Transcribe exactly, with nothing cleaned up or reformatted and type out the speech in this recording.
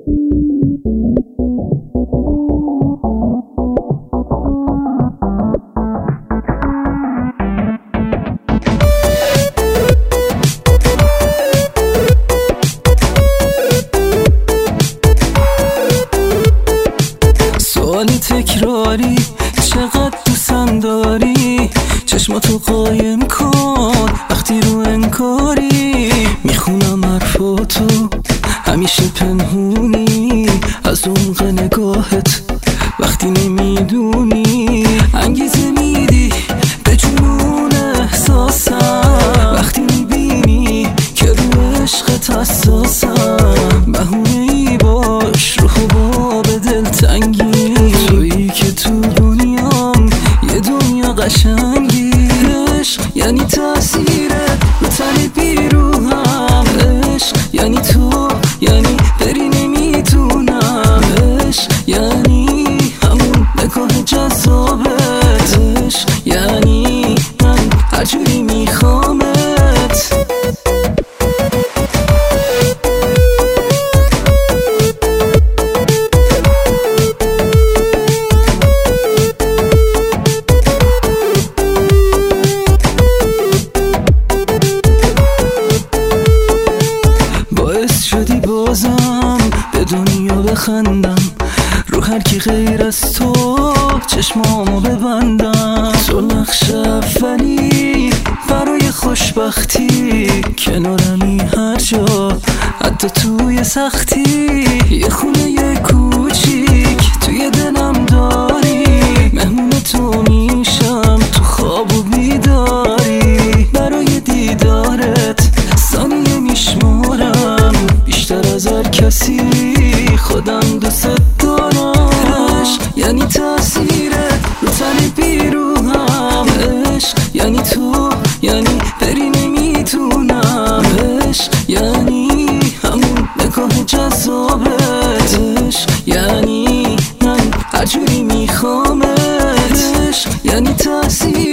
سوالی تکراری چقدر دوستم داری، چشماتو قایم کن وقتی رو انکاری. میخونم حرفاتو همیشه پنهونی، از عمق نگاهت وقتی نمیدونی. انگیزه میدی به جنون احساسم وقتی میبینی که رو عشقت حساسم. بهونه ای باش رو خوبا به دلتنگی، تویی که تو دنیام یه دنیا قشنگی. عشق یعنی تأثیرت رو تن بیروهم، عشق یعنی تو، یعنی بری نمیتونم. عشق یعنی همون نگاه جذابت، عشق یعنی من هر جوری میخوامت. باعث شدی بازم به دنیا بخندم، رو هر کی غیر از تو چشمامو ببندم. تو نقش اولی برای خوشبختی، کنارمی هر جا حتی توی سختی. یه خونه یه کوچیک توی دلم داری، مهمون تو میشم تو خواب و بیداری. برای دیدارت ثانیه میشمارم بیشتر از هر کسی، خودم دوست دارم. عشق یعنی تأثیرت رو تن بیروهم، عشق یعنی تو، یعنی بری نمیتونم. عشق یعنی همون نگاه جذابت، عشق یعنی من هر جوری میخوامت. عشق یعنی تأثیر